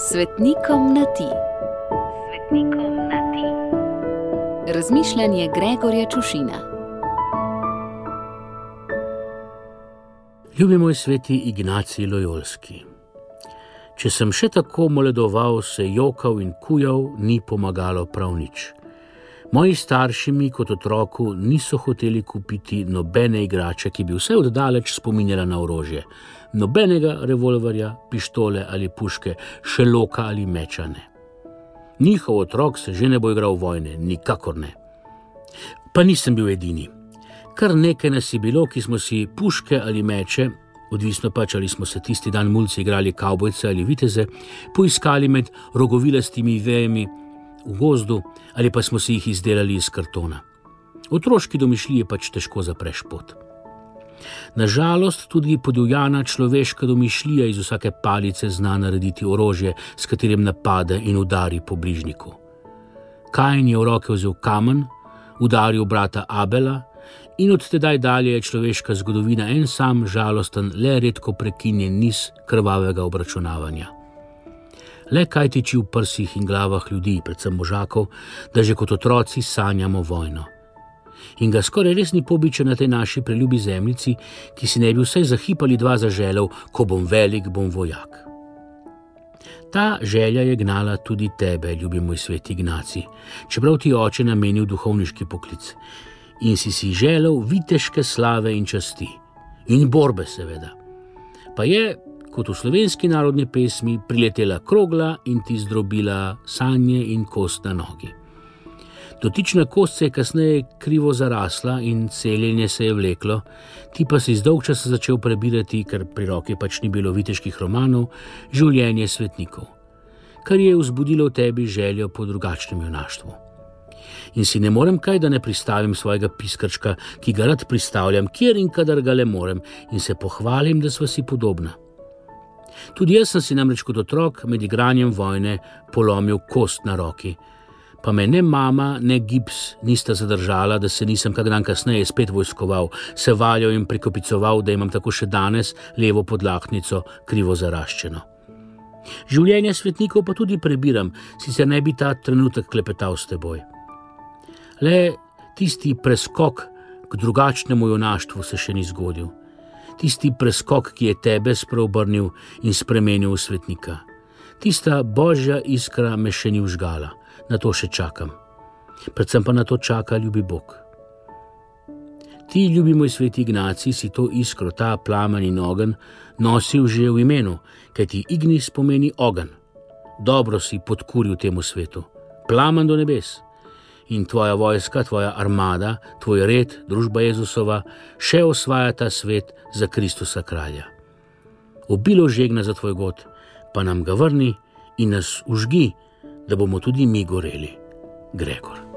Svetnikom na ti. Svetnikom na ti. Razmišljanje Gregorja Čušina. Ljubi moj sveti Ignacij Lojolski. Če sem še tako moledoval, se jokal in kujal, ni pomagalo prav nič. Moji starši mi kot otroku niso hoteli kupiti nobene igrače, ki bi vse oddaleč spominjala na orožje. Nobenega revolverja, pištole ali puške, še loka ali meča ne. Njihov otrok se že ne bo igral vojne, nikakor ne. Pa nisem bil edini. Kar nekaj nas je bilo, ki smo si puške ali meče, odvisno pač ali smo se tisti dan mulci igrali kavbojce ali viteze, poiskali med rogovilastimi vejami v gozdu ali pa smo si jih izdelali iz kartona. Otroški domišljiji pač težko zapreš pot. Nažalost, tudi podivjana človeška domišljija iz vsake palice zna narediti orožje, s katerim napade in udari po bližnjiku. Kain je v roke vzel kamen, udaril brata Abela in od tedaj dalje je človeška zgodovina en sam žalosten, le redko prekinjen niz krvavega obračunavanja. Le kaj tiči v prsih in glavah ljudi, predvsem možakov, da že kot otroci sanjamo vojno. In ga skoraj res ni pobiče na tej naši preljubi zemljici, ki si ne bi vsaj za hip ali dva zaželel, ko bom velik, bom vojak. Ta želja je gnala tudi tebe, ljubi moj sveti Ignacij, čeprav ti oče namenil duhovniški poklic. In si želel viteške slave in časti. In borbe seveda. Pa je, kot v slovenski narodni pesmi, priletela krogla in ti zdrobila sanje in kost na nogi. Dotična kost se je kasneje krivo zarasla in celjenje se je vleklo, ti pa si z dolgčasa začel prebirati, ker pri roki pač ni bilo viteških romanov, življenje svetnikov, kar je vzbudilo v tebi željo po drugačnem junaštvu. In si ne morem kaj, da ne pristavim svojega piskrčka, ki ga rad pristavljam, kjer in kadar ga le morem, in se pohvalim, da sva si podobna. Tudi jaz sem si namreč kot otrok med igranjem vojne polomil kost na roki, pa me ne mama, ne gips nista zadržala, da se nisem kak dan kasneje spet vojskoval, se valjal in prikopicoval, da imam tako še danes levo podlaknico krivo zaraščeno. Življenje svetnikov pa tudi prebiram, sicer ne bi ta trenutek klepetal s teboj. Le tisti preskok k drugačnemu junaštvu se še ni zgodil. Tisti preskok, ki je tebe spreobrnil in spremenil v svetnika. Tista božja iskra me še ni vžgala, na to še čakam. Predvsem pa na to čaka ljubi Bog. Ti, ljubi moj sveti Ignacij, si to iskro, ta plamen in ogenj, nosil že v imenu, kajti Ignis pomeni ogenj. Dobro si podkuril temu svetu, plamen do nebes. In tvoja vojska, tvoja armada, tvoj red, družba Jezusova, še osvaja ta svet za Kristusa kralja. Obilo žegna za tvoj god, pa nam ga vrni in nas užgi, da bomo tudi mi goreli. Gregor.